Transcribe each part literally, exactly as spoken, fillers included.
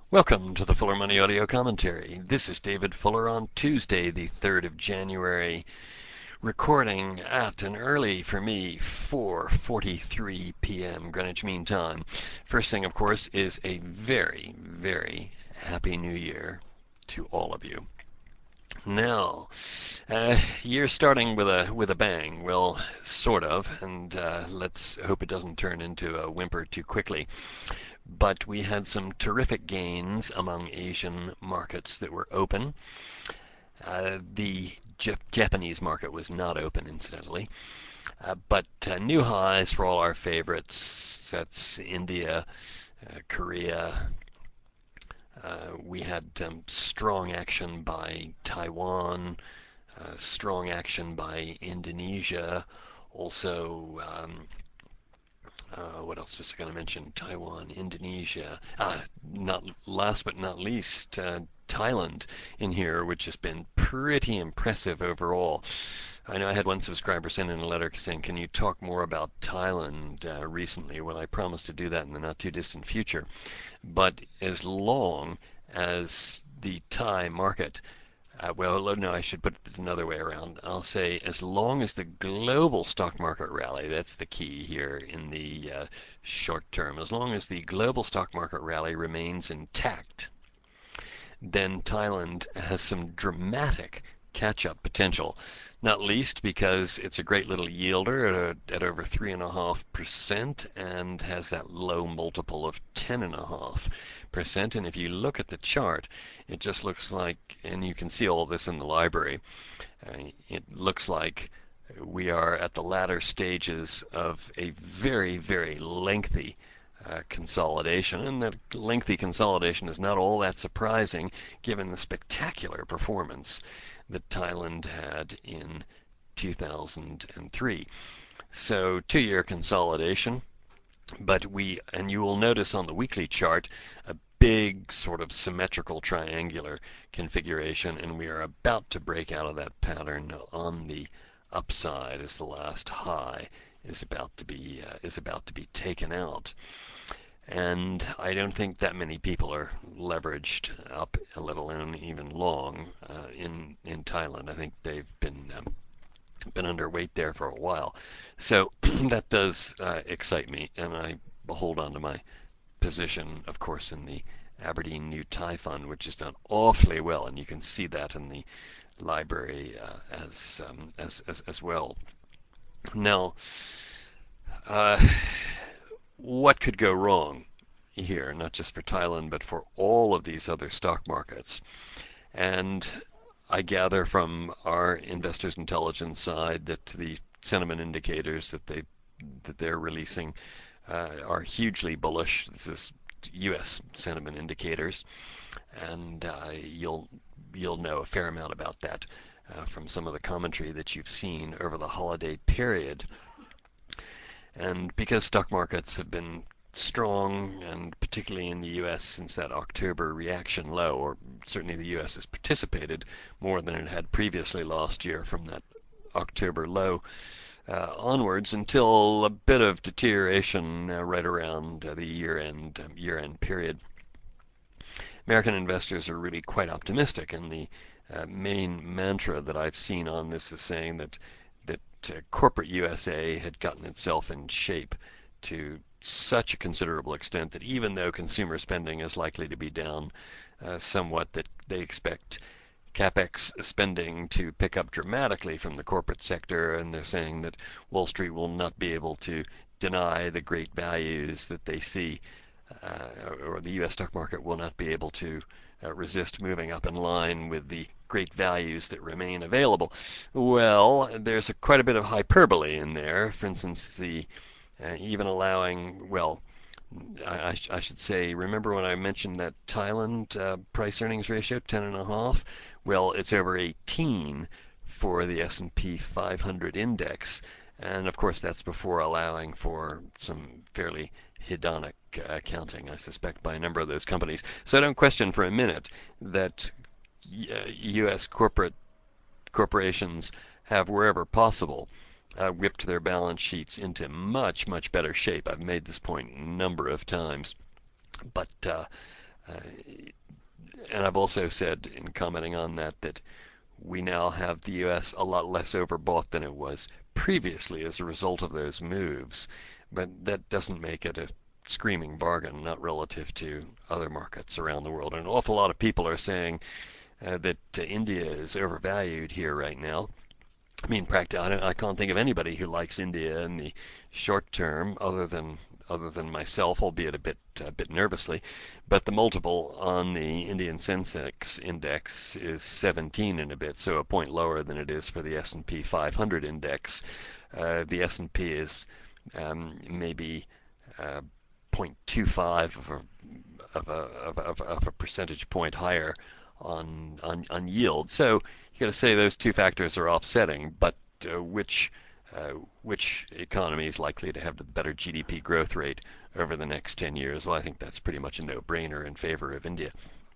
Welcome to the Fuller Money Audio Commentary. This is David Fuller on Tuesday, the third of January, recording at an early, for me, four forty-three p m Greenwich Mean Time. First thing, of course, is a very, very happy new year to all of you. Now, uh, year starting with a with a bang. Well, sort of, and uh, let's hope it doesn't turn into a whimper too quickly. But we had some terrific gains among Asian markets that were open. Uh, the Jap- Japanese market was not open, incidentally. Uh, but uh, new highs for all our favorites. That's India, uh, Korea. Uh, we had um, strong action by Taiwan, uh, strong action by Indonesia. Also, um, Uh, what else was I going to mention? Taiwan, Indonesia. Uh, not last but not least, uh, Thailand in here, which has been pretty impressive overall. I know I had one subscriber send in a letter saying, "Can you talk more about Thailand uh, recently?" Well, I promise to do that in the not too distant future. But as long as the Thai market uh, well, no, I should put it another way around. I'll say as long as the global stock market rally, that's the key here in the uh, short term, as long as the global stock market rally remains intact, then Thailand has some dramatic catch-up potential. Not least because it's a great little yielder at, a, at over three and a half percent and has that low multiple of ten and a half percent. And if you look at the chart, it just looks like, and you can see all this in the library. Uh, it looks like we are at the latter stages of a very, very lengthy uh, consolidation, and that lengthy consolidation is not all that surprising given the spectacular performance that Thailand had in two thousand three. So two-year consolidation, but we, and you will notice on the weekly chart, a big sort of symmetrical triangular configuration, and we are about to break out of that pattern on the upside as the last high is about to be uh, is about to be taken out. And I don't think that many people are leveraged up, let alone even long, uh, in in Thailand. I think they've been um, been underweight there for a while, so that does uh, excite me, and I hold on to my position, of course, in the Aberdeen New Thai Fund, which has done awfully well, and you can see that in the library uh, as, um, as as as well. Now, uh, what could go wrong here, not just for Thailand, but for all of these other stock markets? And I gather from our investors intelligence side that the sentiment indicators that they that they're releasing uh, are hugely bullish. This is U S sentiment indicators, and uh, you'll you'll know a fair amount about that uh, from some of the commentary that you've seen over the holiday period. And because stock markets have been strong, and particularly in the U S since that October reaction low, or certainly the U S has participated more than it had previously last year from that October low uh, onwards until a bit of deterioration uh, right around uh, the year-end um, year-end period. American investors are really quite optimistic, and the uh, main mantra that I've seen on this is saying that that uh, corporate U S A had gotten itself in shape to such a considerable extent that even though consumer spending is likely to be down uh, somewhat, that they expect capex spending to pick up dramatically from the corporate sector, and they're saying that Wall Street will not be able to deny the great values that they see, uh, or the U S stock market will not be able to uh, resist moving up in line with the great values that remain available. Well, there's a, quite a bit of hyperbole in there. For instance, the uh, even allowing, well, I, I, sh- I should say, remember when I mentioned that Thailand uh, price earnings ratio, ten and a half? Well, it's over eighteen for the S and P five hundred index, and of course that's before allowing for some fairly hedonic uh, accounting, I suspect, by a number of those companies. So I don't question for a minute that uh, U S corporate corporations have, wherever possible, uh, whipped their balance sheets into much, much better shape. I've made this point a number of times. But uh, Uh, and I've also said in commenting on that that we now have the U S a lot less overbought than it was previously as a result of those moves. But that doesn't make it a screaming bargain, not relative to other markets around the world. And an awful lot of people are saying uh, that uh, India is overvalued here right now. I mean, practically, I can't think of anybody who likes India in the short term, other than other than myself, albeit a bit a bit nervously. But the multiple on the Indian Sensex index is seventeen and a bit, so a point lower than it is for the S and P five hundred index. Uh, the S and P is um, maybe uh, zero point two five of a of a, of, a, of a percentage point higher on on, on yield. So you got to say those two factors are offsetting, but uh, which uh, which economy is likely to have the better G D P growth rate over the next ten years? Well, I think that's pretty much a no-brainer in favor of India.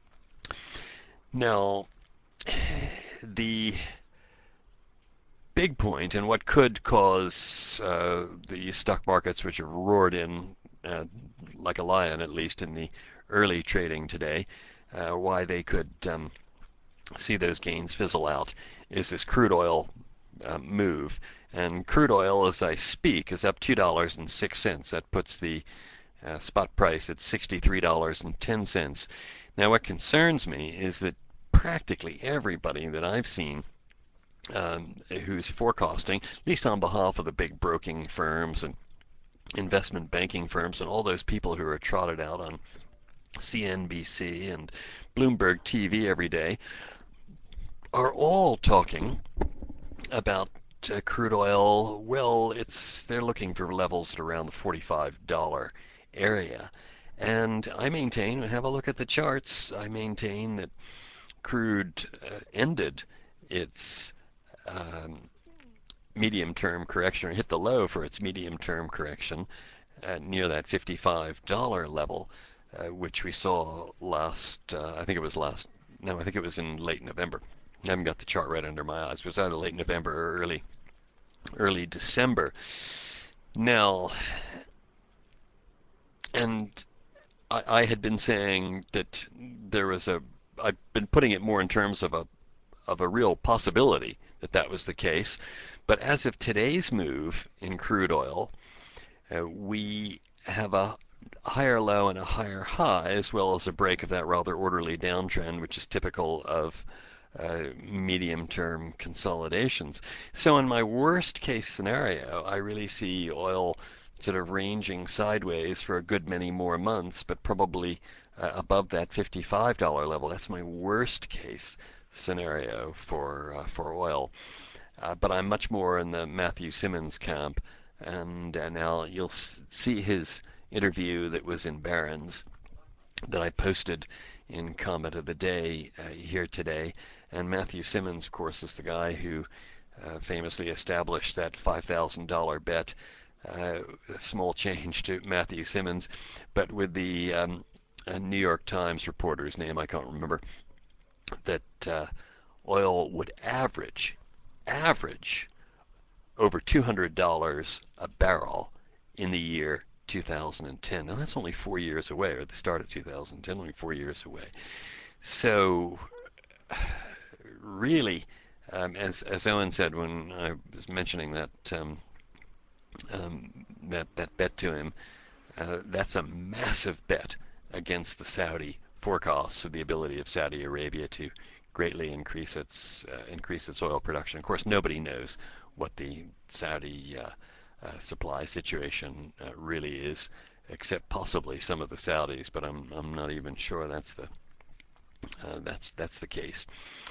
Now, the big point, and what could cause uh, the stock markets, which have roared in uh, like a lion, at least in the early trading today, uh, why they could um, see those gains fizzle out, is this crude oil uh, move. And crude oil, as I speak, is up two dollars and six cents. That puts the uh, spot price at sixty-three dollars and ten cents. Now, what concerns me is that practically everybody that I've seen um, who's forecasting, at least on behalf of the big broking firms and investment banking firms and all those people who are trotted out on C N B C and Bloomberg T V every day, are all talking about uh, crude oil. Well, it's they're looking for levels at around the forty-five dollar area. And I maintain, have a look at the charts, I maintain that crude uh, ended its um, medium-term correction, or hit the low for its medium-term correction at near that fifty-five dollar level, uh, which we saw last, uh, I think it was last, no, I think it was in late November. I haven't got the chart right under my eyes. It was either late November or early, early December. Now, and I, I had been saying that there was a, I've been putting it more in terms of a, of a real possibility that that was the case. But as of today's move in crude oil, uh, we have a higher low and a higher high, as well as a break of that rather orderly downtrend, which is typical of uh, medium-term consolidations. So in my worst case scenario, I really see oil sort of ranging sideways for a good many more months, but probably uh, above that fifty-five dollar level. That's my worst case scenario for uh, for oil. Uh, but I'm much more in the Matthew Simmons camp, and uh, now you'll s- see his interview that was in Barron's that I posted in comment of the day uh, here today. And Matthew Simmons, of course, is the guy who uh, famously established that five thousand dollar bet. Uh, small change to Matthew Simmons, but with the um, uh, New York Times reporter's name, I can't remember, that uh, oil would average, average over two hundred dollars a barrel in the year two thousand ten. Now that's only four years away, or the start of two thousand ten, only four years away. So really, um, as as Owen said when I was mentioning that um, um, that that bet to him, uh, that's a massive bet against the Saudi forecasts of the ability of Saudi Arabia to greatly increase its uh, increase its oil production. Of course, nobody knows what the Saudi uh, uh, supply situation uh, really is, except possibly some of the Saudis. But I'm I'm not even sure that's the uh, that's that's the case.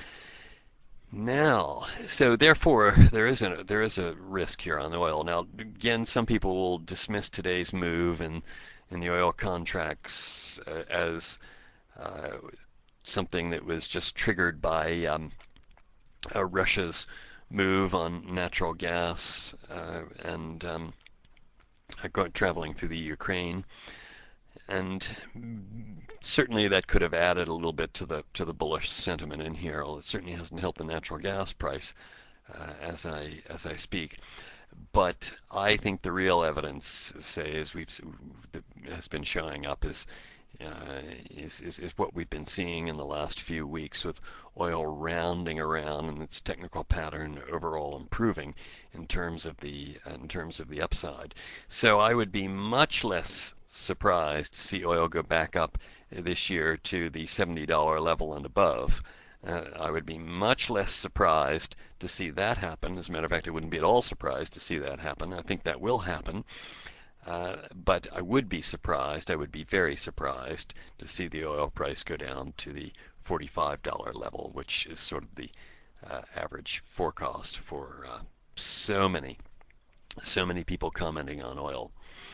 Now, so therefore, there is a there is a risk here on oil. Now, again, some people will dismiss today's move in in the oil contracts uh, as uh, something that was just triggered by um, uh, Russia's move on natural gas uh, and um, going traveling through the Ukraine, and certainly that could have added a little bit to the to the bullish sentiment in here. Well, it certainly hasn't helped the natural gas price uh, as I as I speak. But I think the real evidence, say, as we've that has been showing up, is uh, is, is, is what we've been seeing in the last few weeks, with oil rounding around and its technical pattern overall improving in terms of the in terms of the upside. So I would be much less surprised to see oil go back up this year to the seventy dollar level and above. Uh, I would be much less surprised to see that happen. As a matter of fact, I wouldn't be at all surprised to see that happen. I think that will happen. Uh, but I would be surprised, I would be very surprised to see the oil price go down to the forty-five dollar level, which is sort of the uh, average forecast for uh, so many, so many people commenting on oil.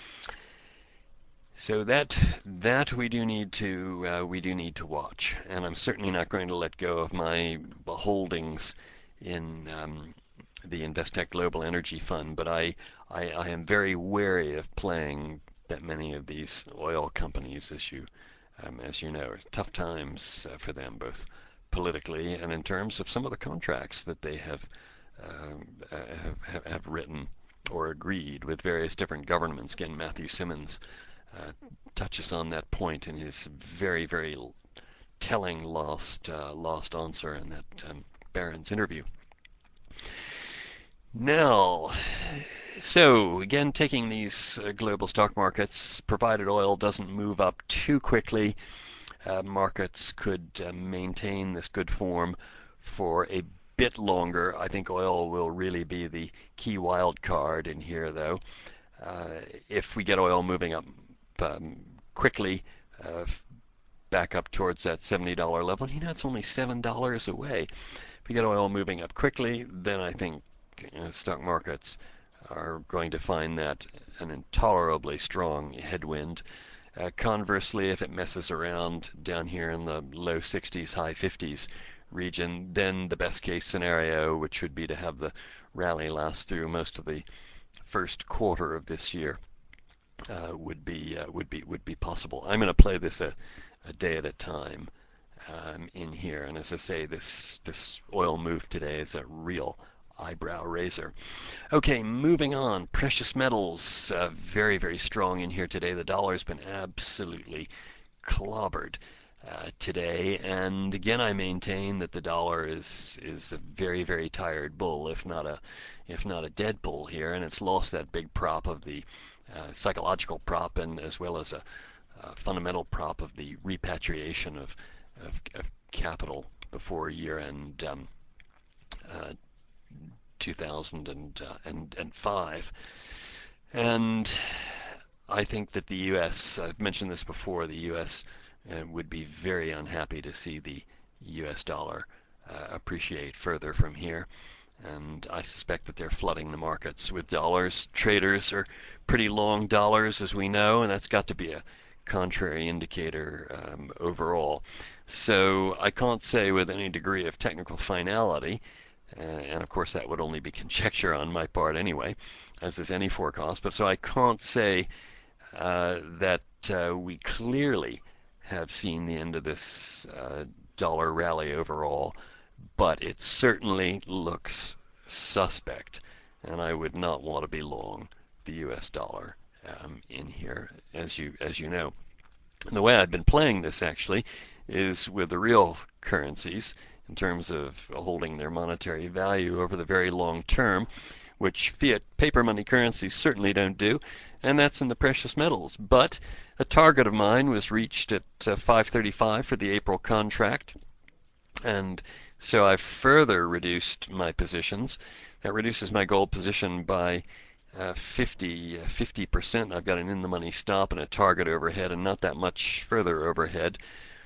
So that that we do need to uh, we do need to watch, and I'm certainly not going to let go of my holdings in um, the Investec Global Energy Fund, but I, I, I am very wary of playing that many of these oil companies, as you um, as you know. It's tough times uh, for them, both politically and in terms of some of the contracts that they have, uh, have have written or agreed with various different governments. Again, Matthew Simmons uh, touches on that point in his very very telling last uh, last answer in that um, Barron's interview. Now, so again, taking these uh, global stock markets, provided oil doesn't move up too quickly, uh, markets could uh, maintain this good form for a bit longer. I think oil will really be the key wild card in here, though. Uh, if we get oil moving up um, quickly, uh, back up towards that seventy dollar level, you know, it's only seven dollars away. If we get oil moving up quickly, then I think uh, stock markets are going to find that an intolerably strong headwind. Uh, conversely, if it messes around down here in the low sixties, high fifties region, then the best case scenario, which would be to have the rally last through most of the first quarter of this year, uh, would be uh, would be would be possible. I'm going to play this a, a day at a time um, in here, and as I say, this this oil move today is a real eyebrow raiser. Okay, moving on. Precious metals, uh, very, very strong in here today. The dollar's been absolutely clobbered uh, today, and again, I maintain that the dollar is is a very, very tired bull, if not a if not a dead bull here, and it's lost that big prop of the uh, psychological prop, and as well as a, a fundamental prop of the repatriation of of, of capital before year-end um, uh, two thousand five. And I think that the U S, I've mentioned this before, the U S uh, would be very unhappy to see the U S dollar uh, appreciate further from here. And I suspect that they're flooding the markets with dollars. Traders are pretty long dollars, as we know, and that's got to be a contrary indicator um, overall. So I can't say with any degree of technical finality, uh, and of course that would only be conjecture on my part anyway, as is any forecast, but so I can't say uh, that uh, we clearly have seen the end of this uh, dollar rally overall, but it certainly looks suspect, and I would not want to be long the U S dollar um, in here, as you as you know. And the way I've been playing this actually is with the real currencies in terms of holding their monetary value over the very long term, which fiat paper money currencies certainly don't do, and that's in the precious metals. But a target of mine was reached at uh, five thirty-five for the April contract, and so I've further reduced my positions. That reduces my gold position by uh, fifty, uh, fifty percent. I've got an in-the-money stop and a target overhead, and not that much further overhead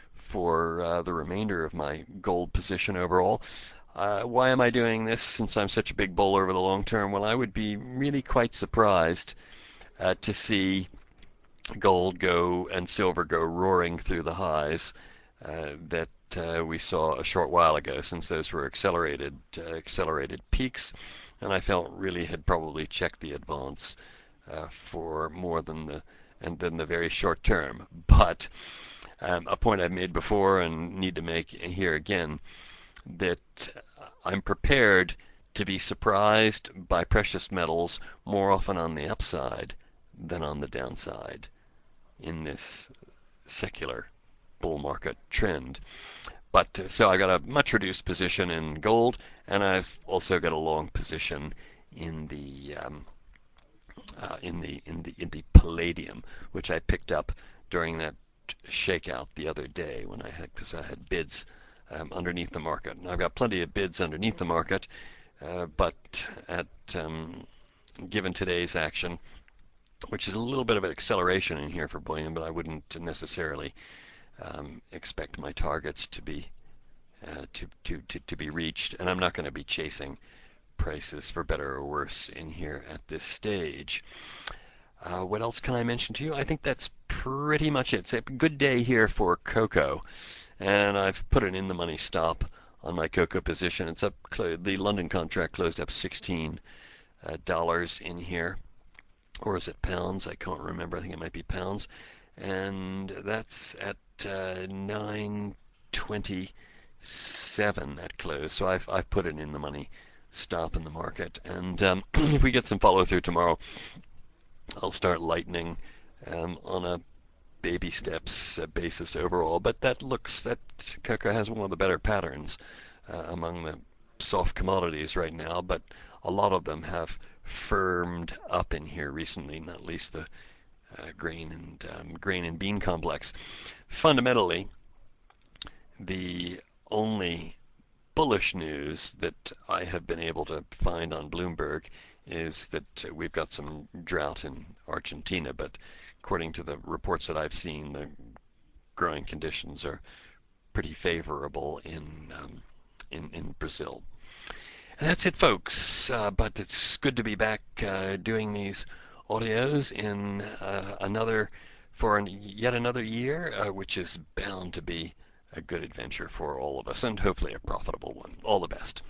for uh, the remainder of my gold position overall. Uh, why am I doing this since I'm such a big bull over the long term? Well, I would be really quite surprised uh, to see gold go and silver go roaring through the highs uh, that uh, we saw a short while ago, since those were accelerated uh, accelerated peaks, and I felt really had probably checked the advance uh, for more than the and than the very short term. But um, a point I've made before and need to make here again, that I'm prepared to be surprised by precious metals more often on the upside than on the downside in this secular bull market trend. But uh, so I got a much reduced position in gold, and I've also got a long position in the um, uh, in the in the in the palladium, which I picked up during that shakeout the other day when I had because I had bids um, underneath the market, and I've got plenty of bids underneath the market, uh, but at um, given today's action, which is a little bit of an acceleration in here for bullion, but I wouldn't necessarily um, expect my targets to be uh, to, to, to, to be reached, and I'm not going to be chasing prices for better or worse in here at this stage. Uh, what else can I mention to you? I think that's pretty much it. It's a good day here for cocoa, and I've put an in-the-money stop on my cocoa position. It's up. The London contract closed up sixteen dollars in here, or is it pounds? I can't remember. I think it might be pounds, and that's at uh, nine twenty-seven that close. So I've I've put it in the money stop in the market, and um, if we get some follow through tomorrow, I'll start lightening um, on a baby steps uh, basis overall. But that looks that cocoa has one of the better patterns uh, among the soft commodities right now, but a lot of them have firmed up in here recently, not least the uh, grain and um, grain and bean complex. Fundamentally, the only bullish news that I have been able to find on Bloomberg is that uh, we've got some drought in Argentina, but according to the reports that I've seen, the growing conditions are pretty favorable in um, in, in Brazil. And that's it, folks. Uh, but it's good to be back uh, doing these audios in uh, another for an, yet another year, uh, which is bound to be a good adventure for all of us, and hopefully a profitable one. All the best.